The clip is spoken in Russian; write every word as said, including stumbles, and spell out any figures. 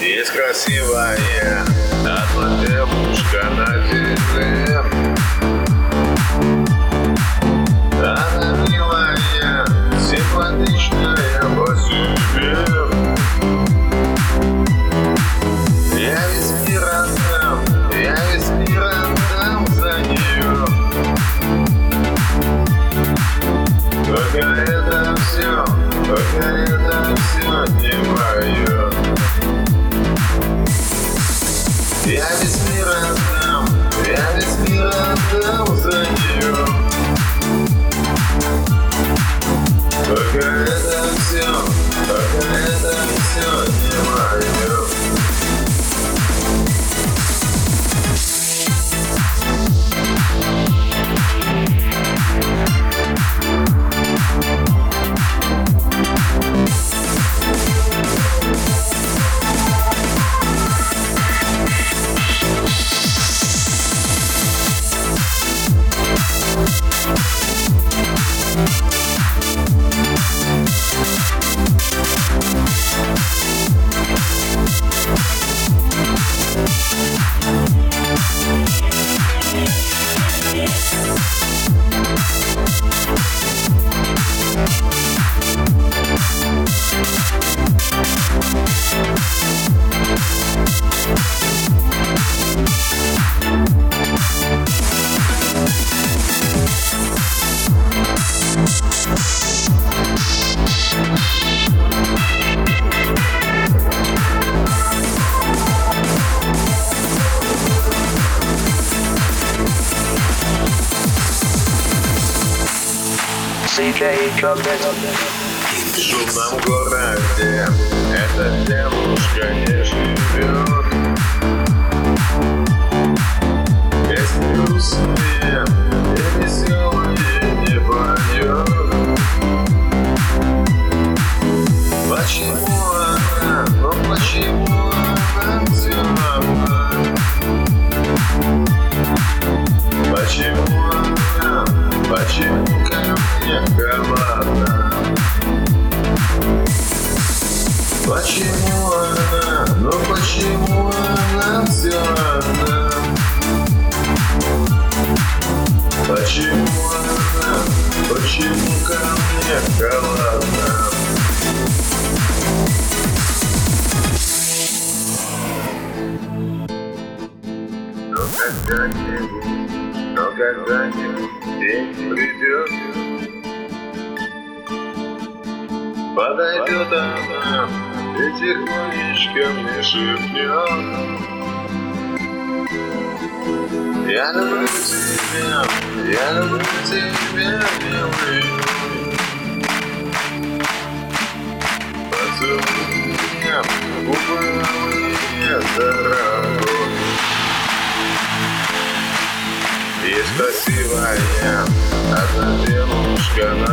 Есть красивая одна девушка на земле. Она милая, симпатичная по себе. Я весь мир отдам, я весь мир отдам за нее. Только это все, только это все не мое. Я весь мир отдам, я весь мир отдам за нее. Только это все, только это все не мое. В шумном городе эта девушка не живет. Песни грустные и веселые не поет. Почему она, ну почему она все одна? Почему она, почему ко мне холодна? Почему она, ну почему она все одна? Почему она, почему ко мне холодна? Но когда-нибудь, но когда-нибудь день придет, подойдет она и тихонечко мне шепнет: я люблю тебя, я люблю тебя, милый. Поцелуй меня, губы мои, дорогой. Есть красивая одна девушка на